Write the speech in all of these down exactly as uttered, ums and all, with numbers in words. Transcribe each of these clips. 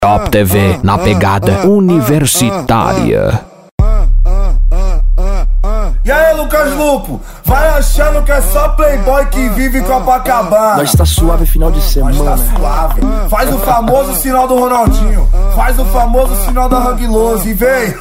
Top T V, na pegada universitária. E aí, Lucas Lupo, vai achando que é só playboy que vive em Copacabana. Nós tá suave final de semana. Nós tá suave. Faz o famoso sinal do Ronaldinho, faz o famoso sinal da Hang Loose e vem.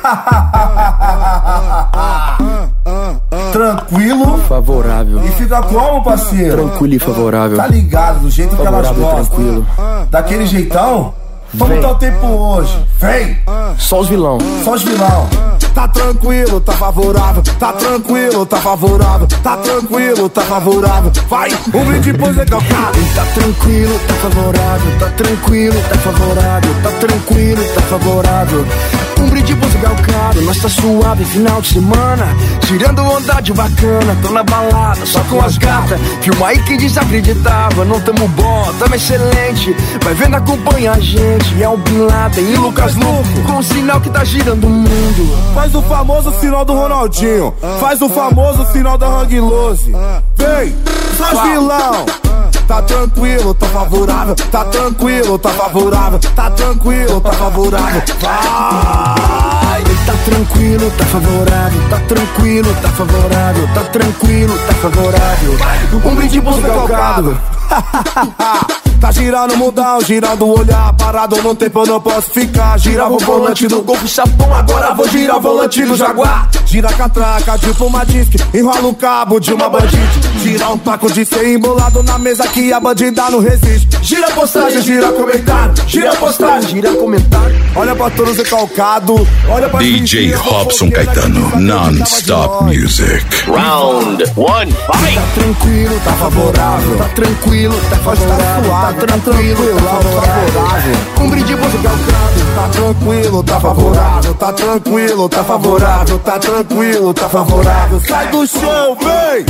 Tranquilo, favorável. E fica como, parceiro? Tranquilo e favorável. Tá ligado, do jeito favorável que elas gostam. Tranquilo. Daquele jeitão? Como Vem. tá o tempo hoje? Vem! Só os vilão. Só os vilão. Tá tranquilo, tá favorável. Tá tranquilo, tá favorável. Tá tranquilo, tá favorável. Vai, um brinde pro Zé Calcado. Tá tranquilo, tá favorável. Tá tranquilo, tá favorável. Tá tranquilo, tá favorável. Um brinde pro Zé Calcado. Nós tá suave final de semana, tirando onda de bacana. Tô na balada, só com as gatas. Filma aí quem desacreditava. Não tamo bom, tamo excelente. Vai vendo, acompanha a gente. É o Bin Laden e Lucas Lupo, com o sinal que tá girando o mundo. Faz o famoso sinal do Ronaldinho, faz o famoso sinal da Hang Loose. Vem, só vilão. Tá tranquilo, tá favorável. Tá tranquilo, tá favorável. Tá tranquilo, tá favorável. Vai! Tá tranquilo, tá favorável. Tá tranquilo, tá favorável. Tá tranquilo, tá favorável. Um brinde pro Zé Calcado. Tá girando o mundão, girando o olhar. Parado no tempo eu não posso ficar. Girava o volante do Golf Chapão, agora vou girar o volante do Jaguar. Gira a catraca, tipo uma disque, enrola o cabo de uma bandite. Gira um taco de ser embolado na mesa que a bandida não resiste. Gira a postagem, gira comentário. Gira a postagem, gira comentário. Olha pra todos recalcado, olha pra D J Robson Caetano, non-stop music. Round one, fight! Tá tranquilo, tá favorável. Tá tranquilo, tá favorável. Tá tranquilo, tá favorável. Um brinde pro Zé Calcado. Tá tranquilo, tá favorável. Tá tranquilo, tá favorável. Tá tranquilo, tá favorável. Sai do chão, vem!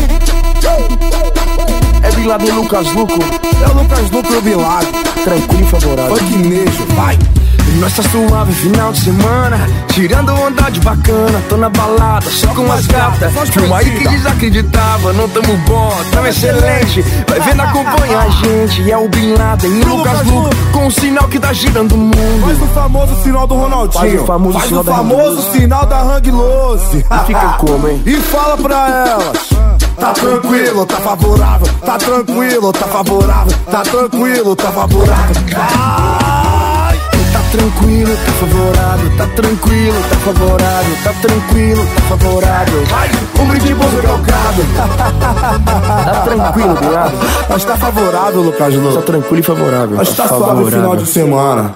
É Bin Laden e Lucas Lupo. É o Lucas Lupo e o Bin Laden. Tranquilo e favorável. Funk nejo, vai! Nós tá suave final de semana, tirando onda de bacana. Tô na balada, só com as gatas. Filma aí que desacreditava. Não tamo bom, tamo excelente. Vai vendo, acompanha a gente. É o Bin Laden e Lucas Lupo, com o sinal que tá girando o mundo. Faz o famoso sinal do Ronaldinho. Faz o famoso, Faz sinal, o da famoso sinal da Hang Loose. E fica como, hein? E fala pra elas. Tá tranquilo, tá favorável. Tá tranquilo, tá favorável. Tá tranquilo, tá favorável. Vai! Tá tranquilo, tá favorável. Tá tranquilo, tá favorável. Tá tranquilo, tá favorável. Um brinde pro Zé Calcado. Tá tranquilo, Bin Laden. Mas tá favorável, Lucas Lupo. Tá tranquilo e favorável. Mas tá suave final de semana.